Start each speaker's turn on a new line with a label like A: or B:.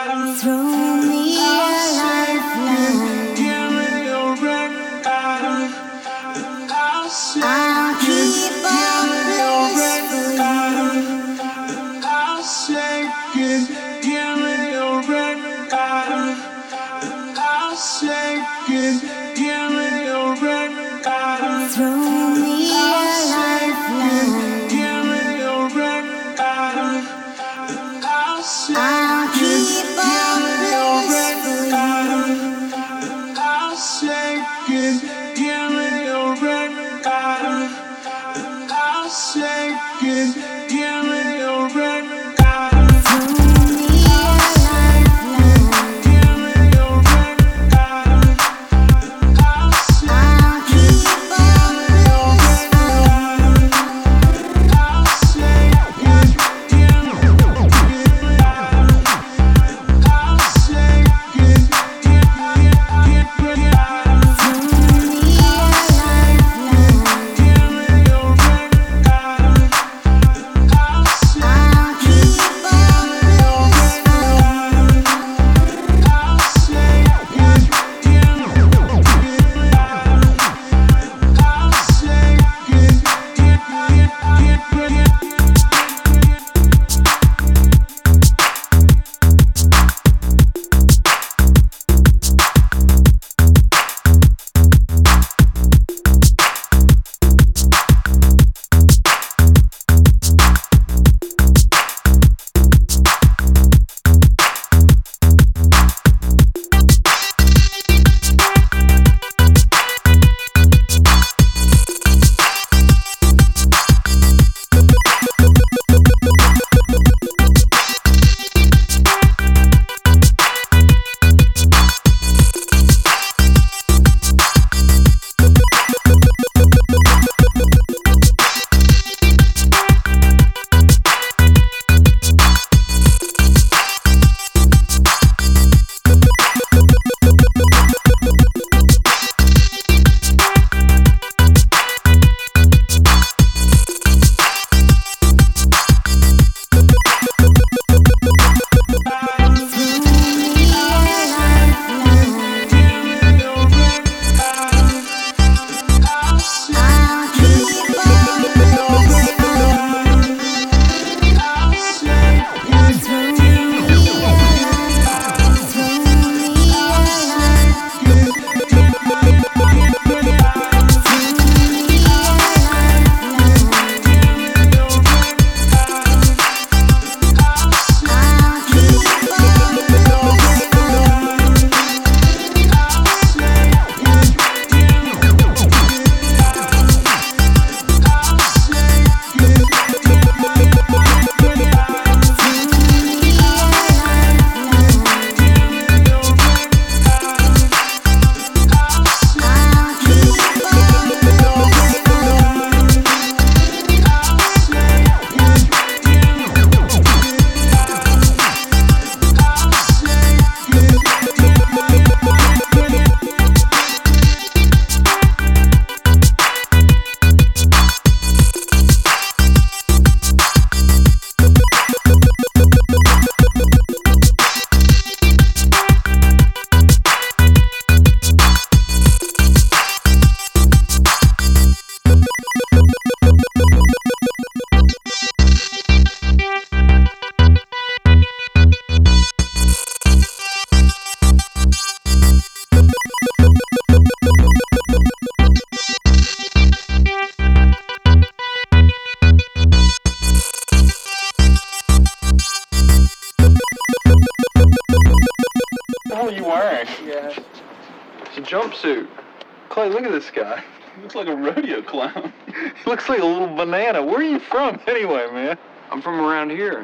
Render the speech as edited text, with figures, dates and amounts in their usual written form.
A: Throw me a lifeline. I'll keep on blessed for you.
B: I'll shake it, give me a red bottom. I'll shake it, give me a red bottom.
A: Throw me a lifeline.
B: Give me a red bottom.
A: I'll keep on blessed for you.
B: I'll shake it, give me a red bottom. I'll shake it, give me a red bottom.
A: Throw me a lifeline.
B: Give me a red bottom.
A: I'll keep on blessed for you.
B: I'll shake it, give me a red bottom. I'll shake it, give me a red bottom.
A: Throw me a lifeline.
B: Give me a red bottom.
A: I'll keep on blessed for you.
B: I'll shake it, give me a red bottom. I'll shake it, give me a red bottom.
C: What the hell are you wearing?
B: Yeah.
C: It's a jumpsuit. Clay, look at this guy. He looks like a rodeo clown. He looks like a little banana. Where are you from anyway, man?
B: I'm from around here.